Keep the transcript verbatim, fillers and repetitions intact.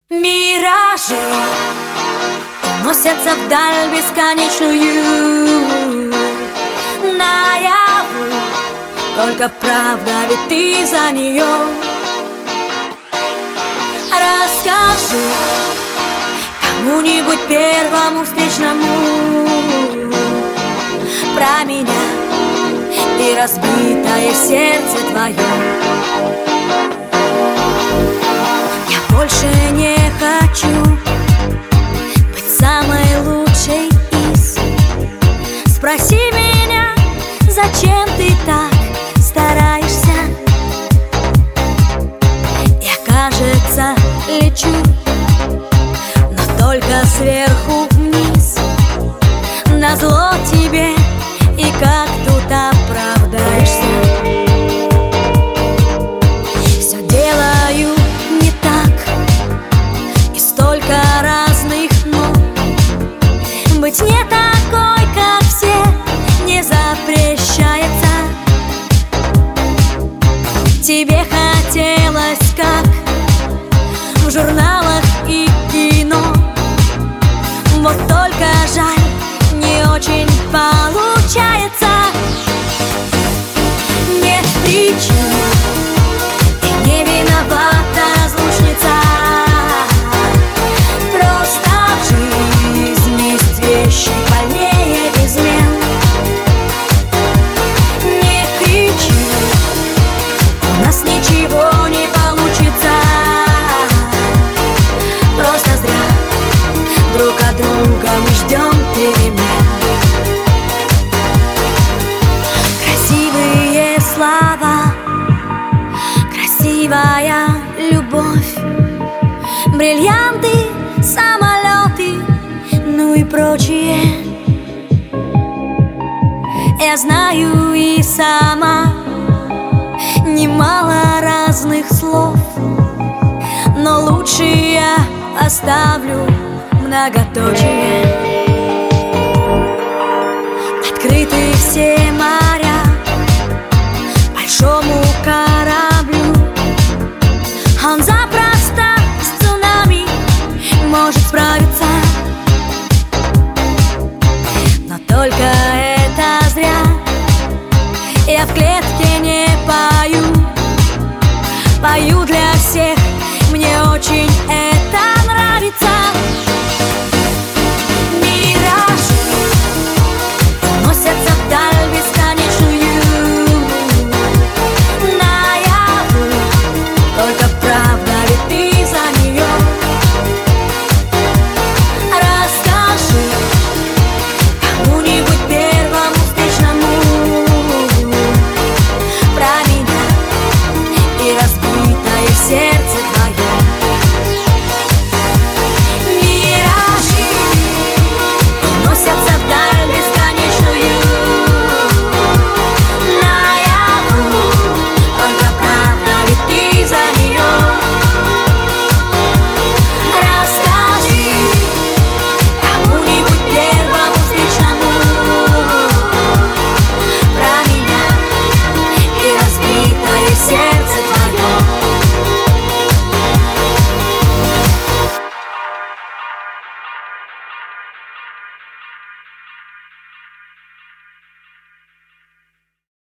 Миражи уносятся вдаль бесконечную. Наяву только правда, ведь ты за нее. Расскажи кому-нибудь первому встречному про меня и разбитое сердце твое. Я больше не хочу быть самой лучшей из. Спроси меня, зачем ты так стараешься? Я, кажется, лечу, но только сверху вниз. Назло тебе, и как тут оправдаешься? Все делаю не так, и столько разных «но». Быть не такой, как все, не запрещается. Тебе хотелось, как в журналах и кино. Вот только жаль, не очень получается. Нет причин, и не виновата разлучница. Просто в жизни есть вещи больнее измен. Не кричи, у нас ничего не получится. Просто зря друг от друга мы ждем перемен. Красивые слова, красивая любовь, бриллианты, самолеты, ну и прочее. Я знаю и сама немало разных слов, но лучше я оставлю многоточие. Открыты все мои